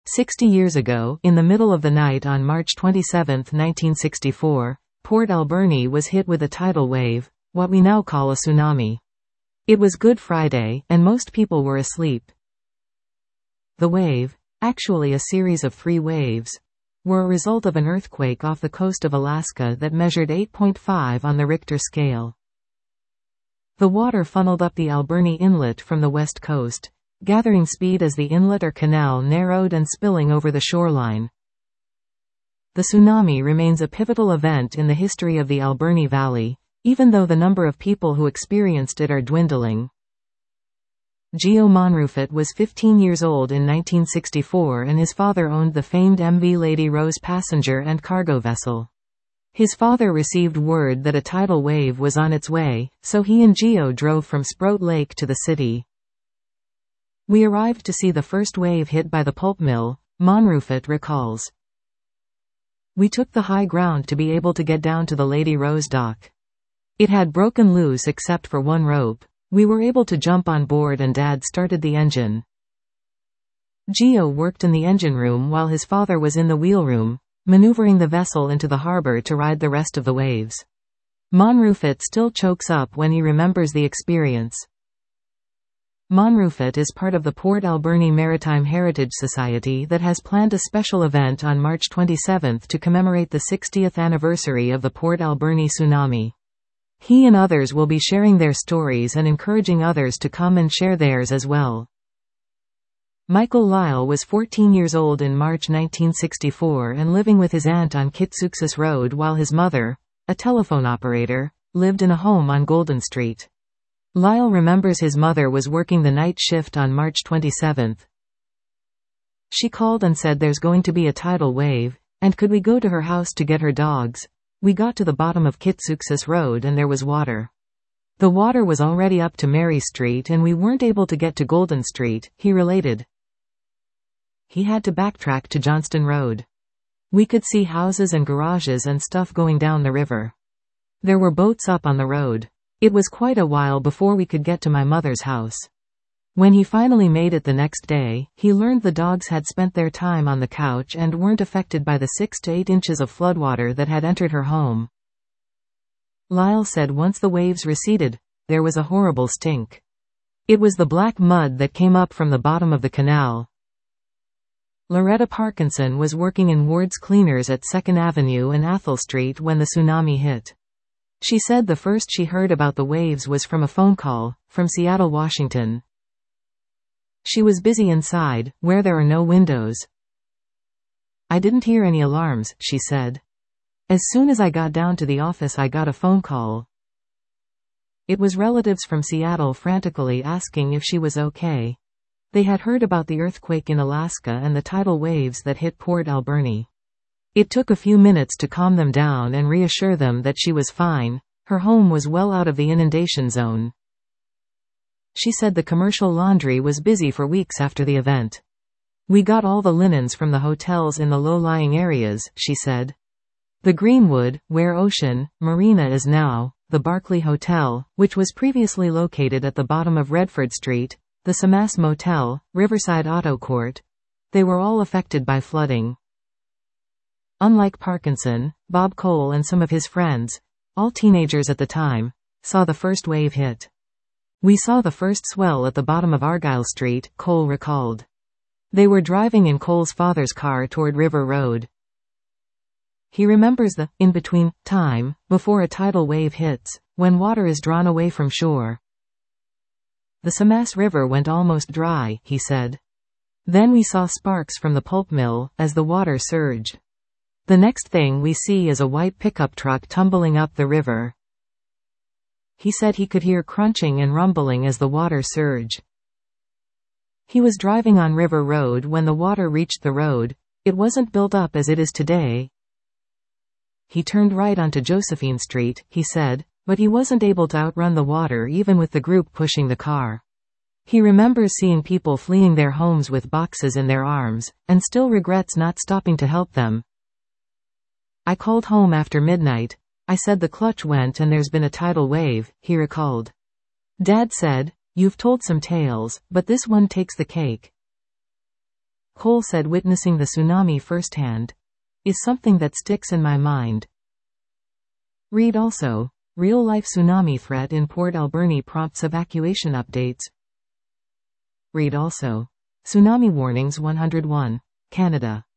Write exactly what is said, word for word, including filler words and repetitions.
Sixty years ago, in the middle of the night on March twenty-seventh, nineteen sixty-four, Port Alberni was hit with a tidal wave, what we now call a tsunami. It was Good Friday, and most people were asleep. The wave, actually a series of three waves, were a result of an earthquake off the coast of Alaska that measured eight point five on the Richter scale. The water funneled up the Alberni Inlet from the west coast, gathering speed as the inlet or canal narrowed and spilling over the shoreline. The tsunami remains a pivotal event in the history of the Alberni Valley, even though the number of people who experienced it are dwindling. Geo Monrufit was fifteen years old in nineteen sixty-four and his father owned the famed M V Lady Rose passenger and cargo vessel. His father received word that a tidal wave was on its way, so he and Geo drove from Sprout Lake to the city. We arrived to see the first wave hit by the pulp mill, Monrufit recalls. We took the high ground to be able to get down to the Lady Rose dock. It had broken loose except for one rope. We were able to jump on board and Dad started the engine. Geo worked in the engine room while his father was in the wheel room, maneuvering the vessel into the harbor to ride the rest of the waves. Monrufit still chokes up when he remembers the experience. Monrufit is part of the Port Alberni Maritime Heritage Society that has planned a special event on March twenty-seventh to commemorate the sixtieth anniversary of the Port Alberni tsunami. He and others will be sharing their stories and encouraging others to come and share theirs as well. Michael Lyle was fourteen years old in March nineteen sixty-four and living with his aunt on Kitsuxis Road while his mother, a telephone operator, lived in a home on Golden Street. Lyle remembers his mother was working the night shift on March twenty-seventh. She called and said there's going to be a tidal wave, and could we go to her house to get her dogs? We got to the bottom of Kitsuxis Road and there was water. The water was already up to Mary Street and we weren't able to get to Golden Street, he related. He had to backtrack to Johnston Road. We could see houses and garages and stuff going down the river. There were boats up on the road. It was quite a while before we could get to my mother's house. When he finally made it the next day, he learned the dogs had spent their time on the couch and weren't affected by the six to eight inches of floodwater that had entered her home. Lyle said once the waves receded, there was a horrible stink. It was the black mud that came up from the bottom of the canal. Loretta Parkinson was working in Ward's Cleaners at second Avenue and Athol Street when the tsunami hit. She said the first she heard about the waves was from a phone call, from Seattle, Washington. She was busy inside, where there are no windows. I didn't hear any alarms, she said. As soon as I got down to the office I got a phone call. It was relatives from Seattle frantically asking if she was okay. They had heard about the earthquake in Alaska and the tidal waves that hit Port Alberni. It took a few minutes to calm them down and reassure them that she was fine, her home was well out of the inundation zone. She said the commercial laundry was busy for weeks after the event. We got all the linens from the hotels in the low-lying areas, she said. The Greenwood, where Ocean Marina is now, the Barclay Hotel, which was previously located at the bottom of Redford Street, the Samas Motel, Riverside Auto Court, they were all affected by flooding. Unlike Parkinson, Bob Cole and some of his friends, all teenagers at the time, saw the first wave hit. We saw the first swell at the bottom of Argyle Street, Cole recalled. They were driving in Cole's father's car toward River Road. He remembers the in-between time before a tidal wave hits, when water is drawn away from shore. The Samas River went almost dry, he said. Then we saw sparks from the pulp mill as the water surged. The next thing we see is a white pickup truck tumbling up the river. He said he could hear crunching and rumbling as the water surged. He was driving on River Road when the water reached the road. It wasn't built up as it is today. He turned right onto Josephine Street, he said, but he wasn't able to outrun the water even with the group pushing the car. He remembers seeing people fleeing their homes with boxes in their arms, and still regrets not stopping to help them. I called home after midnight. I said the clutch went and there's been a tidal wave, he recalled. Dad said, you've told some tales, but this one takes the cake. Cole said witnessing the tsunami firsthand is something that sticks in my mind. Read also, real-life tsunami threat in Port Alberni prompts evacuation updates. Read also, tsunami warnings one hundred one, Canada.